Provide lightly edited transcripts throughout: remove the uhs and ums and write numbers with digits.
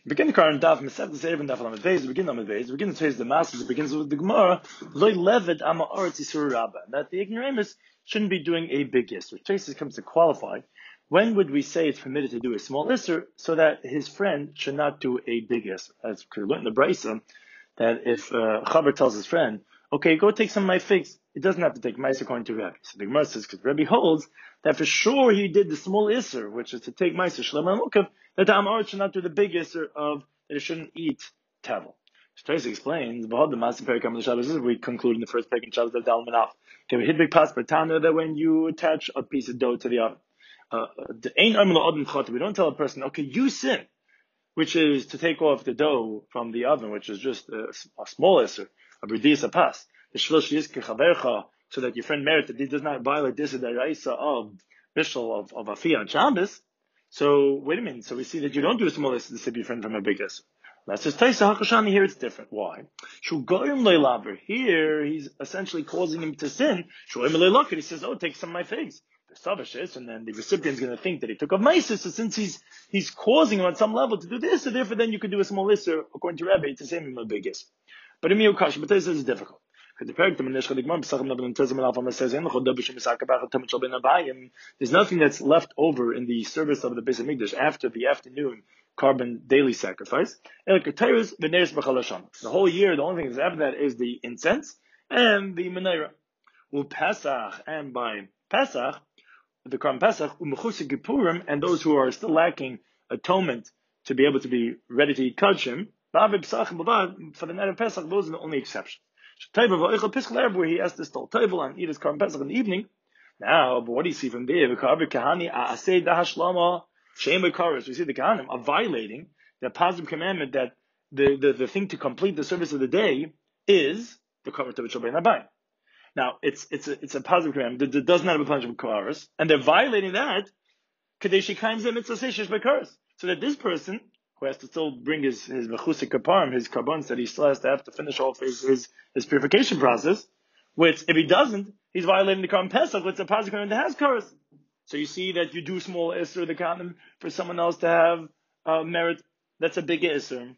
Begin the current daf, Mesech the Seven daf on the base. Begin on the base. Begin to taste the masters. It begins with the Gemara. Loy levet ama aretz yisur rabba. That the ignoramus shouldn't be doing a big yisur. Traces comes to qualify. When would we say it's permitted to do a small yisur so that his friend should not do a big yisur? As we learned in the Brisa, that if Chaber tells his friend, okay, go take some of my figs, he doesn't have to take mice according to Rebbe. So the Gemara says, because Rebbe holds that for sure he did the small isser, which is to take mice, shalom and mukav, that the Amarit should not do the big isser of that he shouldn't eat tavel. So Tracy explains, we conclude in the first peg in Shabbos of Dal Manaf. Okay, we hit big pass Tana that when you attach a piece of dough to the oven, we don't tell a person, okay, you sin, which is to take off the dough from the oven, which is just a small isser, a b'diyas pas. The shvil sheyizke chavercha, so that your friend merits that he does not violate this or the raisa of bishul of afiyah and Shabbos. So wait a minute. So we see that you don't do a small isser to save your friend from a big isser. That's just Taisa Hakashani. Here it's different. Why? Shugoyim leilaver. Here he's essentially causing him to sin. Shugoyim leilaver. He says, "Oh, take some of my figs." And then the recipient's going to think that he took a meiser. So since he's causing him on some level to do this, so therefore then you could do a small isser according to Rebbe to save him a big isser. But in Miyukash, but this is difficult. There's nothing that's left over in the service of the Beis Hamikdash after the afternoon carbon daily sacrifice. The whole year, the only thing that's after that is the incense and the menorah. And by Pesach, the carbon Pesach, and those who are still lacking atonement to be able to be ready to eat kachim, for the night of Pesach, those are the only exceptions. Where he has to stole table and eat his carbon Pesach in the evening. Now, but what do you see from there? We see the Kahanim are violating the positive commandment that the thing to complete the service of the day is the Kavar Tavit Shal Bein Habayim. Now, it's a positive commandment that does not have a punishment of Kavaras, and they're violating that so that this person who has to still bring his mechusik kaparim, his karbons, that he still has to have to finish off his purification process, which if he doesn't, he's violating the carbon pesach, which is a positive commandment that has karas. So you see that you do small isser the kanim for someone else to have merit. That's a big isser.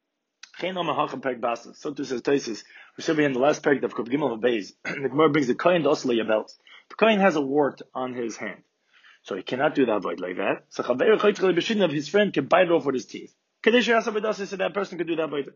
So too says Taisis. We said in the last peg of Kuf Gimel Beis. The Gemara brings the kohen dosle yavels. The kohen has a wart on his hand. So he cannot do that void like that. So of his friend can bite it off with his teeth. So that person could do that void.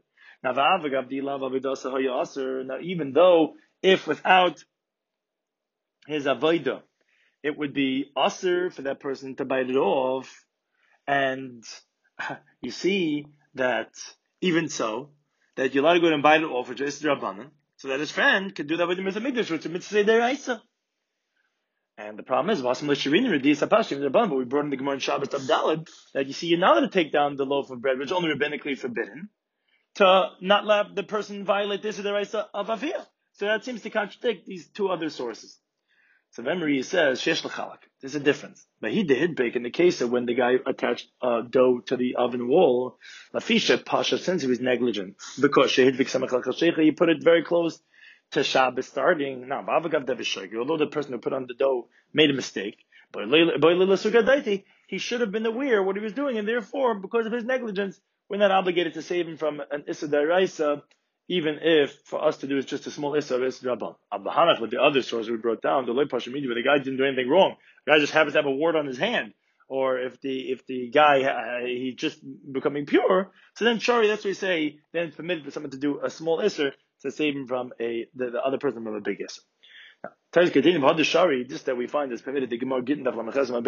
Now even though if without his avodah, it would be usher for that person to bite it off, and you see that even so, that you're allowed to go and bite it off with just Rabbanan, so that his friend could do that with the Mitzvah Mikdash, which is Mitzvah Deraisa. And the problem is, but we brought in the Gemara in Shabbos Abdalad, that you see you're not allowed to take down the loaf of bread, which is only rabbinically forbidden, to not let the person violate this or the Raisa of Aviyah. So that seems to contradict these two other sources. So Memory says, Shesh L'chalak. There's a difference. But he did bake in the case of when the guy attached dough to the oven wall, Lafisha Pasha, since he was negligent, because he put it very close to Shabbos starting. Now, although the person who put on the dough made a mistake, but he should have been aware what he was doing, and therefore, because of his negligence, we're not obligated to save him from an Issa Daraisa, even if for us to do is just a small Issa of Issa Rabban. Abbahanach, with the other source we brought down, the Loi Pasha Midi, where the guy didn't do anything wrong. The guy just happens to have a wart on his hand. Or if the guy, he just becoming pure, so then shari, that's what we say, then it's permitted for someone to do a small Isser to save him from the other person from a big Isser. Now, this that we find is permitted, the Gemara Gittin of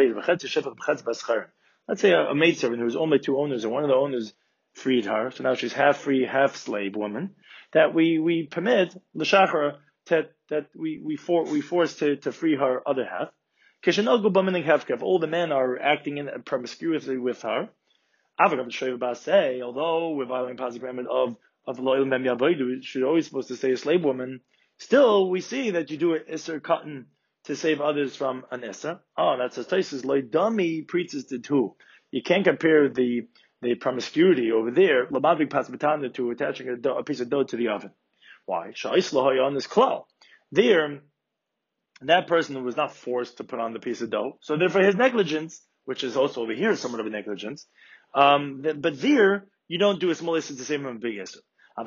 let's say a maidservant who's owned by two owners, and one of the owners freed her, so now she's half free, half slave woman, that we permit, l'shachar, that we force to free her other half. If all the men are acting in promiscuously with her, although we're violating positive commandment of loyal mem yabaydu, she's always supposed to say a slave woman, still we see that you do an isser cotton to save others from an isser. Oh, that's a Taisus loydami preaches the two. You can't compare the promiscuity over there, lamavik pasbatana, to attaching a piece of dough to the oven. Why? Sha'islah on this klal. There, that person was not forced to put on the piece of dough. So therefore his negligence, which is also over here somewhat of a negligence, but there, you don't do a small issur to save from a big issur. But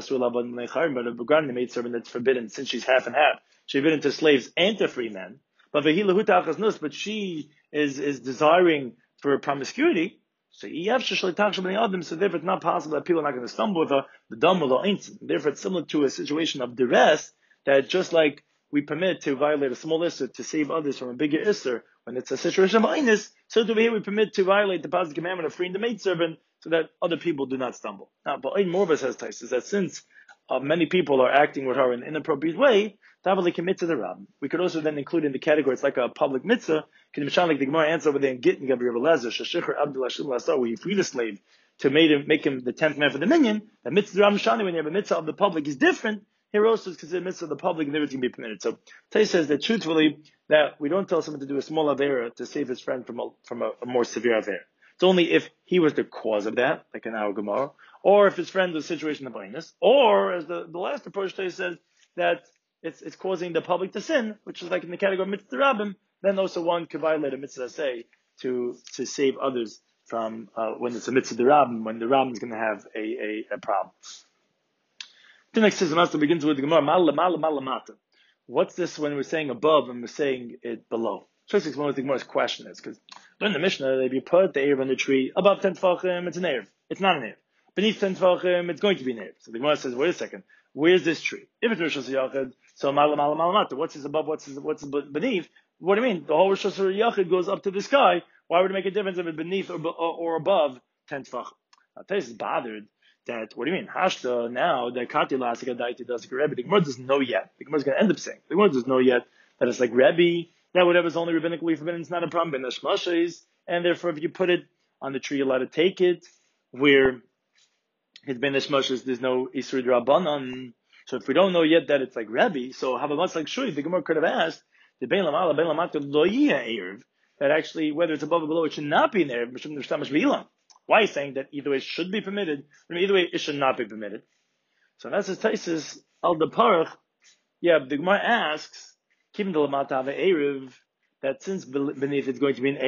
a begun maid servant that's forbidden since she's half and half. She's forbidden to slaves and to free men. But she is desiring for promiscuity. So therefore it's not possible that people are not going to stumble with her. The dumb will therefore it's similar to a situation of duress that just like we permit to violate a small issur to save others from a bigger issur when it's a situation of einus, so over here we permit to violate the positive commandment of freeing the maidservant so that other people do not stumble. Now, but Ein Morva says is that since many people are acting with her in an inappropriate way, they commit to the Rabbin. We could also then include in the category, it's like a public mitzvah, like the Gemara answer over there in Gittin Gabriel Lezer, Shashicher Abdul Hashim Lasar, where you freed a slave to make him the 10th man for the minyan. The mitzvah Ram Shani, when you have a mitzvah of the public, is different. Here also is considered mitzvah of the public, and everything can be permitted. So Tay says that truthfully, that we don't tell someone to do a small avera to save his friend from a more severe avera. It's only if he was the cause of that, like in our Gemara, or if his friend was a situation of blindness, or as the last approach Tay says that it's causing the public to sin, which is like in the category of mitzvah rabbim, then also one could violate a mitzvah say to save others from when it's a mitzvah rabbim, when the rabbim is going to have a problem. The next says the master begins with the Gemara mata. What's this when we're saying above and we're saying it below? Try to explain what the Gemara's question is, because in the Mishnah, if you put the Erev on the tree above 10 tefachim, it's an Erev. It's not an Erev. Beneath 10 tefachim, it's going to be an Erev. So the Gemara says, wait a second, where's this tree? If it's Rosh Hashanah, so mata. What's this above? What's beneath? What do you mean? The whole Rosh Hashanah goes up to the sky. Why would it make a difference if it's beneath or above 10 tefachim? Now, Tais is bothered that, what do you mean? Hashta, now, that Kati Lasika Daiti does like Rebbe. The Gemara doesn't know yet. The Gemara is going to end up saying, the Gemara doesn't know yet that it's like Rebbe, that whatever's only rabbinically forbidden is not a problem. Ben Hashmashes, and therefore if you put it on the tree, you're allowed to take it, where his Ben Hashmashes, there's no Isur Drabanan. So if we don't know yet that it's like Rebbe, so how about like Shuri, the Gemara could have asked, the Ben Lamala, Ben Lamata Loyia Erev, that actually, whether it's above or below, it should not be an Erev, why is saying that either way it should be permitted, or either way it should not be permitted? So that's his Taisis, Al Parach. Yeah, the Gemara asks, Kim de Lamata have Erev, that since beneath it's going to be an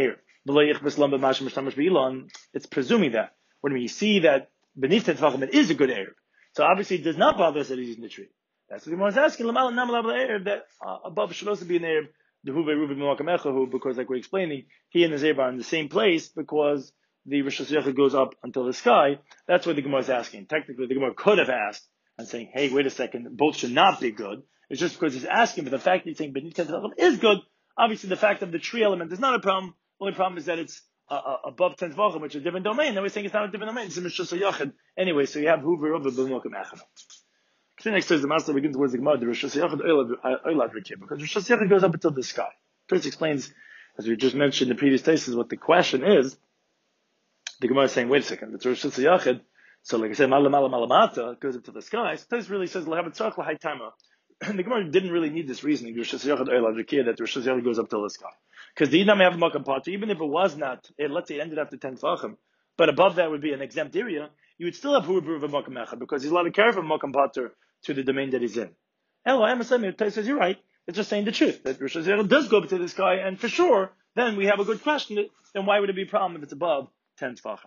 Erev, it's presuming that. When we see that beneath the Tefachim it is a good Erev. So obviously it does not bother us that he's using the tree. That's what the Gemara is asking, that above should also be an Erev, because like we're explaining, he and the Zeba are in the same place because the Rosh Hashanah goes up until the sky. That's what the Gemara is asking. Technically, the Gemara could have asked and saying, hey, wait a second, both should not be good. It's just because he's asking, but the fact that he's saying beneath 10 tefachim is good. Obviously, the fact of the tree element is not a problem. The only problem is that it's above 10 tefachim, which is a different domain. Then we're saying it's not a different domain. It's a Mishra Yachid. Anyway, so you have Hoover of the B'mokim Echad. Next says the master begins towards the Gemara, the Rosh Hashanah Oilad Rikir, because Rosh Hashanah goes up until the sky. First explains, as we just mentioned in the previous cases, what the question is. The Gemara is saying, wait a second, it's Rosh Hashanah. So like I said, Malamata goes up to the sky. So this really says, and the Gemara didn't really need this reasoning, that Rosh Hashanah goes up to the sky. Because the Yidam have a Makam Pater, even if it was not, let's say it ended after 10 Tefachim, but above that would be an exempt area, you would still have Hurubur of a Makam Echad, because he's allowed to carry from Makam Pater to the domain that he's in. Elo, says, you're right, it's just saying the truth, that Rosh Hashanah does go up to the sky, and for sure, then we have a good question, then why would it be a problem if it's above 10 Tefachim?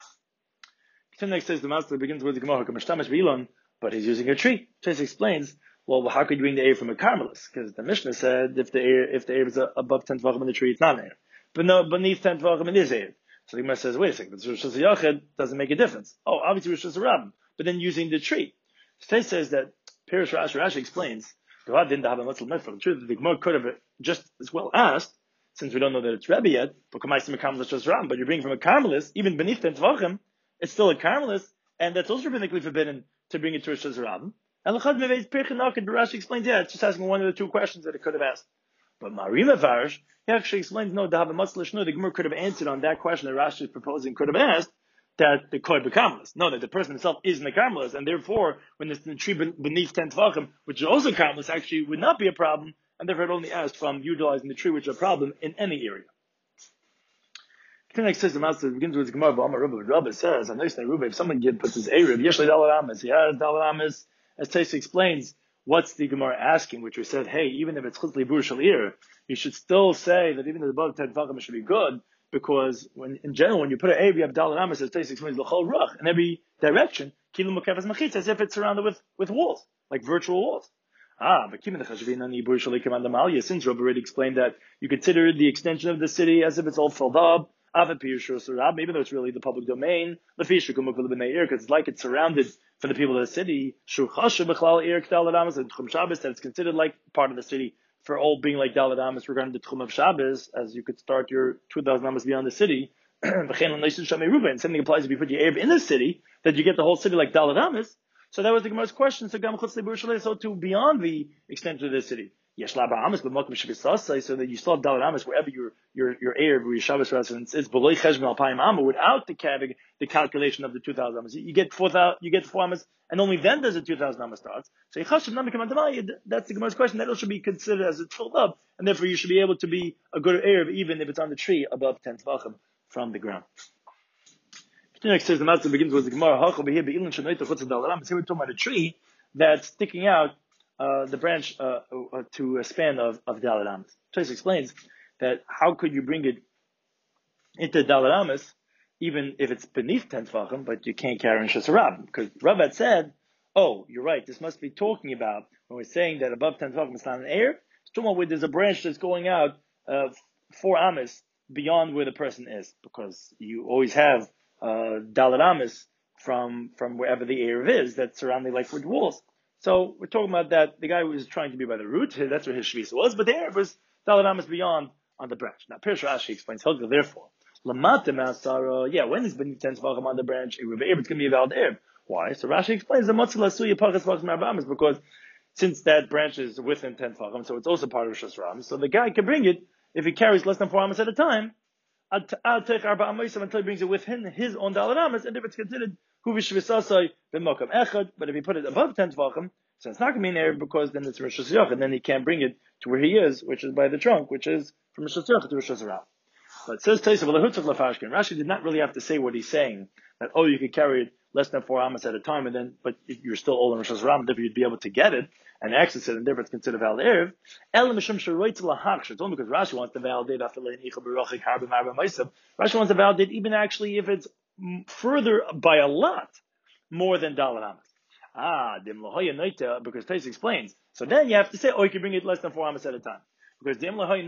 Tim next says the master begins with the Gemara, but he's using a tree. Chase explains, well, how could you bring the air from a Carmelis? Because the Mishnah said if the air is above 10 Tvachim in the tree, it's not an air. But no, beneath 10 Tvachim it is air. So the Gemara says, wait a second, Rosh Hashanah doesn't make a difference. Oh, obviously Rosh Hashanah, but then using the tree. Chase says that Pirish Rashi explains, the truth that the Gemara could have just as well asked, since we don't know that it's Rebbe yet, but you're bringing from a Carmelis, even beneath 10 Tvachim, it's still a Carmelis, and that's also rabbinically forbidden to bring it to Rosh Hashanah. And Rashi explains, yeah, it's just asking one of the two questions that it could have asked. But Marima Varsh, he actually explains, no, the Gemara could have answered on that question that Rashi is proposing, could have asked that the Koy B'Karmelis. No, that the person himself isn't a Carmelis, and therefore, when it's in the tree beneath 10 Tvachim, which is also Carmelis, actually would not be a problem, and therefore it only asked from utilizing the tree, which is a problem in any area. The next says the master begins with the Gemara. Rabbi says, if someone puts his Erev, Yeshli Dalaramis, he has Dalaramis, as Taisa explains, what's the Gemara asking, which we said, hey, even if it's Chutli Bur Shalir, you should still say that even if above 10 Tvachim it should be good, because in general, when you put an Erev, you have Dalet Amos, as Tosfos explains, l'chol ruach, in every direction, kilu mukefas machitz, as if it's surrounded with walls, like virtual walls. But since Rabbi already explained that you consider the extension of the city as if it's all filled up, maybe though it's really the public domain, because it's like it's surrounded for the people of the city, that it's considered like part of the city for all being like Dalet Amos regarding the Tchum of Shabbos, as you could start your 2,000 Amos beyond the city. And something applies if you put your Erev in the city, that you get the whole city like Dalet Amos. So that was the Gemara's question. So so too beyond the extension of the city. So that you still have Dalet Amos wherever your Erev or your Shabbos residence is below Cheshbon Alpayim Amma without the calculation of the 2,000 Amos. You get 4 Amos, and only then does the 2,000 Amos starts. So that's the Gemara's question. That should be considered as it's filled up, and therefore you should be able to be a good Erev even if it's on the tree above 10 Tvachim from the ground. Next says the Matzah begins with the Gemara. Here we're talking about a tree that's sticking out the branch to a span of Dalet Amos. Tosfos explains that how could you bring it into Dalet Amos even if it's beneath 10 Tvachim, but you can't carry in Shas Rab, because Rav had said, oh, you're right, this must be talking about when we're saying that above 10 Tvachim it's not an air. It's talking about where there's a branch that's going out 4 Amos beyond where the person is, because you always have Dalet Amos from wherever the Erev is that's surrounding like with walls. So we're talking about that the guy was trying to be by the root, that's where his shvisa was, but the Erev was Dalet Amos beyond on the branch. Now Pirush Rashi explains, therefore, Lamata Masara, when it's beneath 10 Tvachim on the branch, it's going to be a valid Erev. Why? So Rashi explains the Matzah Suya Pachas Pachas Marabamas, because since that branch is within 10 Tvachim, so it's also part of Shas Ram, so the guy can bring it if he carries less than 4 Amos at a time. I'll take Arba Amoisim until he brings it with his own Dalet Amos, and if it's considered Huvish Visasai B'Mokam Echad, but if he put it above 10 Tvachim, so it's not going to be an Erev because then it's Rosh Hashanah, and then he can't bring it to where he is, which is by the trunk, which is from Rosh Hashanah to Rosh Hashanah. But it says Tosfos, Rashi did not really have to say what he's saying, that, you could carry it less than 4 Amos at a time, and then, but if you're still all in Rosh Hashanah, therefore you'd be able to get it, and access it, and therefore it's considered valid Erev. It's only because Rashi wants to validate Rashi wants to validate even actually if it's further by a lot more than Dalet Amos. Because Tosfos explains. So then you have to say, you can bring it less than 4 Amos at a time. Because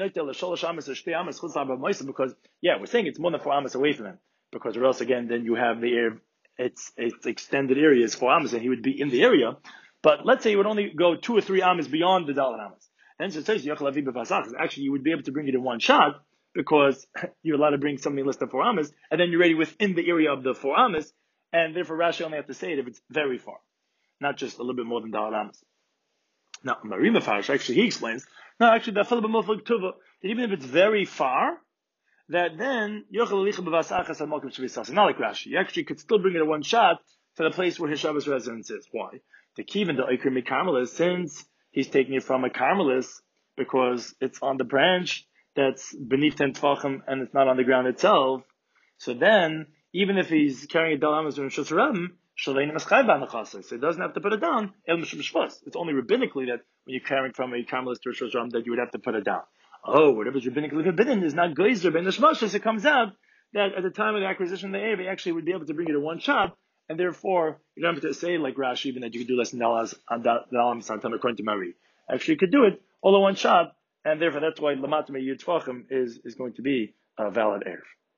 we're saying it's more than 4 Amos away from him. Because or else again, then you have the Erev, its extended area is 4 Amos, and he would be in the area. But let's say you would only go 2 or 3 Amos beyond the Dalet Amos. And so it says, actually you would be able to bring it in one shot, because you're allowed to bring something less than 4 Amos, and then you're ready within the area of the 4 Amos, and therefore Rashi only have to say it if it's very far, not just a little bit more than Dalet Amos. Now, Marima Farash, actually he explains, that even if it's very far, that then, not like Rashi, you actually could still bring it in one shot to the place where his Shabbos residence is. Why? The Kivin, the Ikrim Carmelis, since he's taking it from a Carmelis, because it's on the branch that's beneath 10 Tvachim and it's not on the ground itself, so then, even if he's carrying a Dalet Amos or a Shus Rabim, so he doesn't have to put it down. It's only rabbinically that when you're carrying from a Carmelis to a Shus Rabim that you would have to put it down. Whatever's rabbinically forbidden is not geyser ben neshmashos. It comes out that at the time of the acquisition of the Erev, he actually would be able to bring it in one shot, and therefore you don't have to say like Rashi even that you could do less than Dalet Amos on time according to Mari. Actually, you could do it all in one shot, and therefore that's why Lamatam Yud Tvachim is going to be a valid Erev.